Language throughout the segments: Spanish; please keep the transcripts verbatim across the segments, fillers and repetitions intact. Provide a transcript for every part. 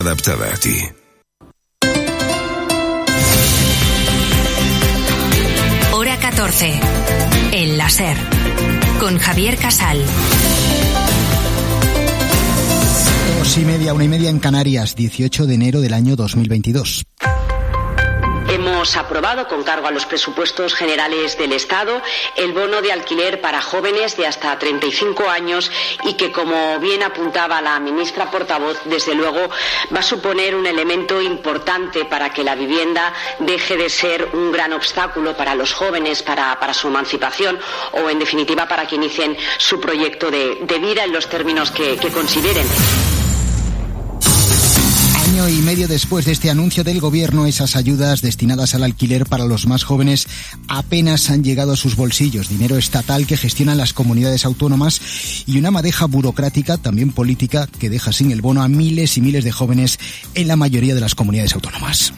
adaptada a ti. Hora catorce. El láser. Con Javier Casal. Dos y media, una y media en Canarias, dieciocho de enero del año dos mil veintidós. Hemos aprobado, con cargo a los presupuestos generales del Estado, el bono de alquiler para jóvenes de hasta treinta y cinco años y que, como bien apuntaba la ministra portavoz, desde luego va a suponer un elemento importante para que la vivienda deje de ser un gran obstáculo para los jóvenes, para, para su emancipación o, en definitiva, para que inicien su proyecto de, de vida en los términos que, que consideren. Año y medio después de este anuncio del gobierno, esas ayudas destinadas al alquiler para los más jóvenes apenas han llegado a sus bolsillos. Dinero estatal que gestionan las comunidades autónomas y una madeja burocrática, también política, que deja sin el bono a miles y miles de jóvenes en la mayoría de las comunidades autónomas.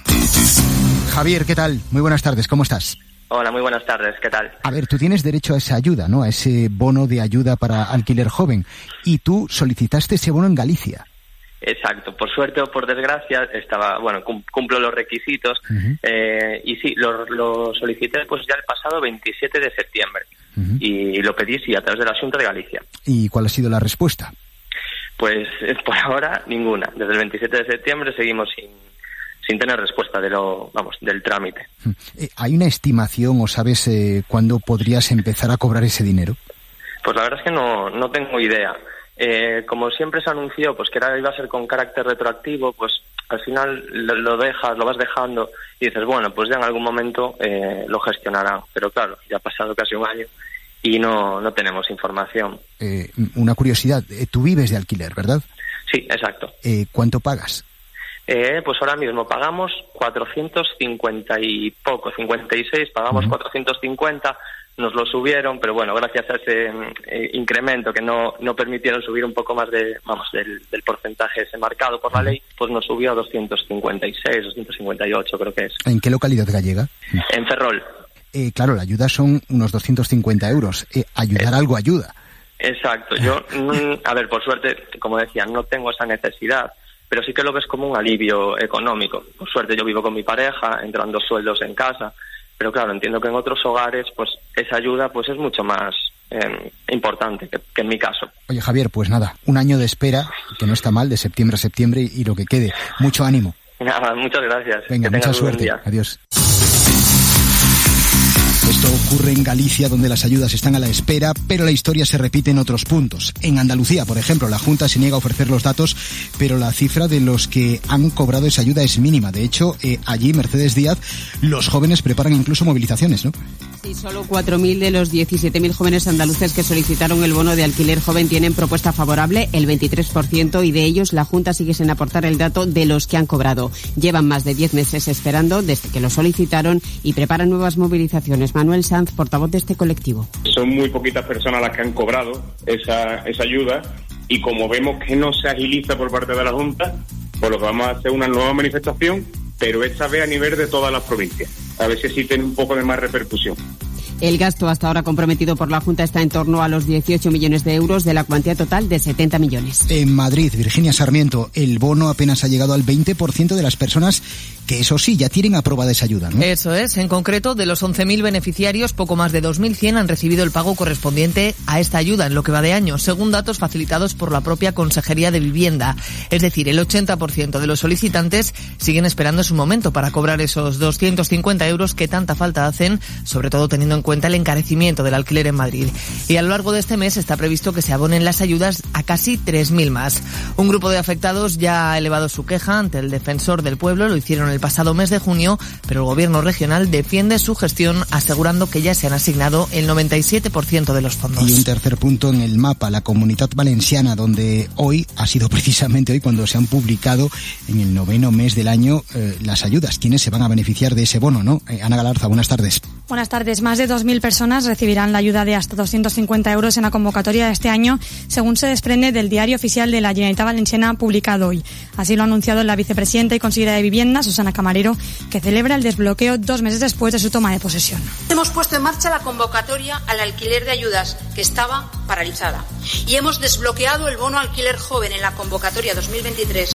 Javier, ¿qué tal? Muy buenas tardes, ¿cómo estás? Hola, muy buenas tardes, ¿qué tal? A ver, tú tienes derecho a esa ayuda, ¿no? A ese bono de ayuda para alquiler joven. Y tú solicitaste ese bono en Galicia. Exacto, por suerte o por desgracia estaba, bueno, cumplo los requisitos uh-huh. eh, y sí, lo, lo solicité pues ya el pasado veintisiete de septiembre uh-huh. y lo pedí sí a través de la Xunta de Galicia. ¿Y cuál ha sido la respuesta? Pues por ahora ninguna. Desde el veintisiete de septiembre seguimos sin sin tener respuesta de lo, vamos, del trámite. Uh-huh. ¿Hay una estimación o sabes eh, cuándo podrías empezar a cobrar ese dinero? Pues la verdad es que no no tengo idea. Eh, como siempre se anunció pues que era, iba a ser con carácter retroactivo, pues al final lo, lo dejas, lo vas dejando y dices, bueno, pues ya en algún momento eh, lo gestionarán. Pero claro, ya ha pasado casi un año y no, no tenemos información. Eh, una curiosidad, tú vives de alquiler, ¿verdad? Sí, exacto. Eh, ¿Cuánto pagas? Eh, pues ahora mismo pagamos cuatrocientos cincuenta y poco, cincuenta y seis, pagamos uh-huh. cuatrocientos cincuenta. Nos lo subieron, pero bueno, gracias a ese eh, incremento que no no permitieron subir un poco más de, vamos, del, del porcentaje ese marcado por la ley, pues nos subió a doscientos cincuenta y seis, doscientos cincuenta y ocho creo que es. ¿En qué localidad gallega? En Ferrol. Eh, claro, la ayuda son unos doscientos cincuenta euros. Eh, ayudar eh, algo ayuda. Exacto. Yo, mm, a ver, por suerte, como decía, no tengo esa necesidad, pero sí que lo ves como un alivio económico. Por suerte yo vivo con mi pareja, entran dos sueldos en casa. Pero claro, entiendo que en otros hogares pues esa ayuda pues es mucho más eh, importante que, que en mi caso. Oye, Javier, pues nada, un año de espera, que no está mal, de septiembre a septiembre y lo que quede. Mucho ánimo. Nada, muchas gracias. Venga, mucha suerte. Adiós. Esto ocurre en Galicia, donde las ayudas están a la espera, pero la historia se repite en otros puntos. En Andalucía, por ejemplo, la Junta se niega a ofrecer los datos, pero la cifra de los que han cobrado esa ayuda es mínima. De hecho, eh, allí, Mercedes Díaz, los jóvenes preparan incluso movilizaciones, ¿no? Sí, solo cuatro mil de los diecisiete mil jóvenes andaluces que solicitaron el bono de alquiler joven tienen propuesta favorable, el veintitrés por ciento, y de ellos la Junta sigue sin aportar el dato de los que han cobrado. Llevan más de diez meses esperando desde que lo solicitaron y preparan nuevas movilizaciones. Manuel Sanz, portavoz de este colectivo. Son muy poquitas personas las que han cobrado esa, esa ayuda y como vemos que no se agiliza por parte de la Junta, pues lo que vamos a hacer una nueva manifestación, pero esta vez a nivel de todas las provincias, a ver si así tiene un poco de más repercusión. El gasto hasta ahora comprometido por la Junta está en torno a los dieciocho millones de euros de la cuantía total de setenta millones. En Madrid, Virginia Sarmiento, el bono apenas ha llegado al veinte por ciento de las personas que, eso sí, ya tienen aprobada esa ayuda, ¿no? Eso es. En concreto, de los once mil beneficiarios, poco más de dos mil cien han recibido el pago correspondiente a esta ayuda en lo que va de año, según datos facilitados por la propia Consejería de Vivienda. Es decir, el ochenta por ciento de los solicitantes siguen esperando su momento para cobrar esos doscientos cincuenta euros que tanta falta hacen, sobre todo teniendo en cuenta el encarecimiento del alquiler en Madrid. Y a lo largo de este mes está previsto que se abonen las ayudas a casi tres mil más. Un grupo de afectados ya ha elevado su queja ante el Defensor del Pueblo, lo hicieron el pasado mes de junio, pero el Gobierno regional defiende su gestión asegurando que ya se han asignado el noventa y siete por ciento de los fondos. Y un tercer punto en el mapa, la Comunitat Valenciana, donde hoy, ha sido precisamente hoy cuando se han publicado en el noveno mes del año eh, las ayudas. ¿Quiénes se van a beneficiar de ese bono, no? Eh, Ana Galarza, buenas tardes. Buenas tardes. Más de dos mil personas recibirán la ayuda de hasta doscientos cincuenta euros en la convocatoria de este año, según se desprende del Diario Oficial de la Generalitat Valenciana publicado hoy. Así lo ha anunciado la vicepresidenta y consejera de Vivienda, Susana Camarero, que celebra el desbloqueo dos meses después de su toma de posesión. Hemos puesto en marcha la convocatoria al alquiler de ayudas, que estaba paralizada, y hemos desbloqueado el bono alquiler joven en la convocatoria dos mil veintitrés.